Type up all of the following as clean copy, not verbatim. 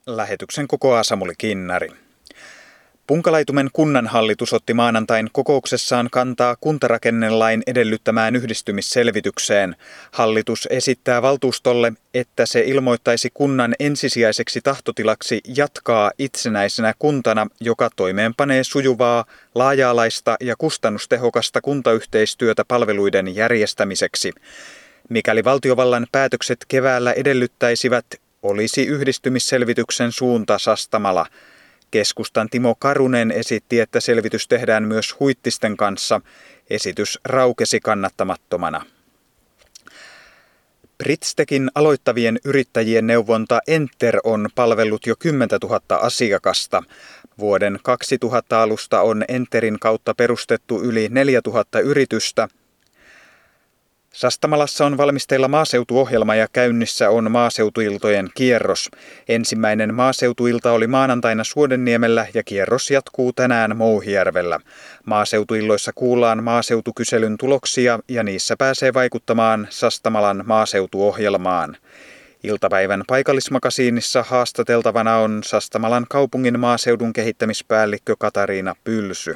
Lähetyksen kokoaa Samuli Kinnari. Punkalaitumen kunnanhallitus otti maanantain kokouksessaan kantaa kuntarakennelain edellyttämään yhdistymisselvitykseen. Hallitus esittää valtuustolle, että se ilmoittaisi kunnan ensisijaiseksi tahtotilaksi jatkaa itsenäisenä kuntana, joka toimeenpanee sujuvaa, laaja-alaista ja kustannustehokasta kuntayhteistyötä palveluiden järjestämiseksi. Mikäli valtiovallan päätökset keväällä edellyttäisivät, olisi yhdistymisselvityksen suunta Sastamala. Keskustan Timo Karunen esitti, että selvitys tehdään myös Huittisten kanssa. Esitys raukesi kannattamattomana. Bridgestechin aloittavien yrittäjien neuvonta Enter on palvellut jo 10 000 asiakasta. Vuoden 2000 alusta on Enterin kautta perustettu yli 4 000 yritystä. Sastamalassa on valmisteilla maaseutuohjelma ja käynnissä on maaseutuiltojen kierros. Ensimmäinen maaseutuilta oli maanantaina Suodenniemellä ja kierros jatkuu tänään Mouhijärvellä. Maaseutuilloissa kuullaan maaseutukyselyn tuloksia ja niissä pääsee vaikuttamaan Sastamalan maaseutuohjelmaan. Iltapäivän paikallismakasiinissa haastateltavana on Sastamalan kaupungin maaseudun kehittämispäällikkö Katariina Pylsy.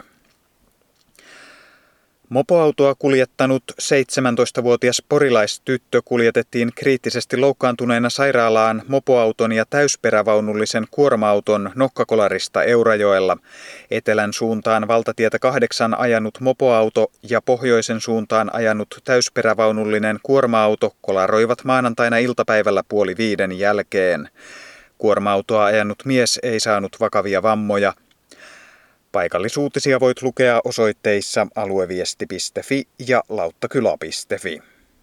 Mopoautoa kuljettanut 17-vuotias porilaistyttö kuljetettiin kriittisesti loukkaantuneena sairaalaan mopoauton ja täysperävaunullisen kuorma-auton nokkakolarista Eurajoella. Etelän suuntaan valtatietä 8 ajanut mopoauto ja pohjoisen suuntaan ajanut täysperävaunullinen kuorma-auto kolaroivat maanantaina iltapäivällä 4:30 jälkeen. Kuorma-autoa ajanut mies ei saanut vakavia vammoja. Paikallisuutisia voit lukea osoitteissa alueviesti.fi ja lauttakylä.fi.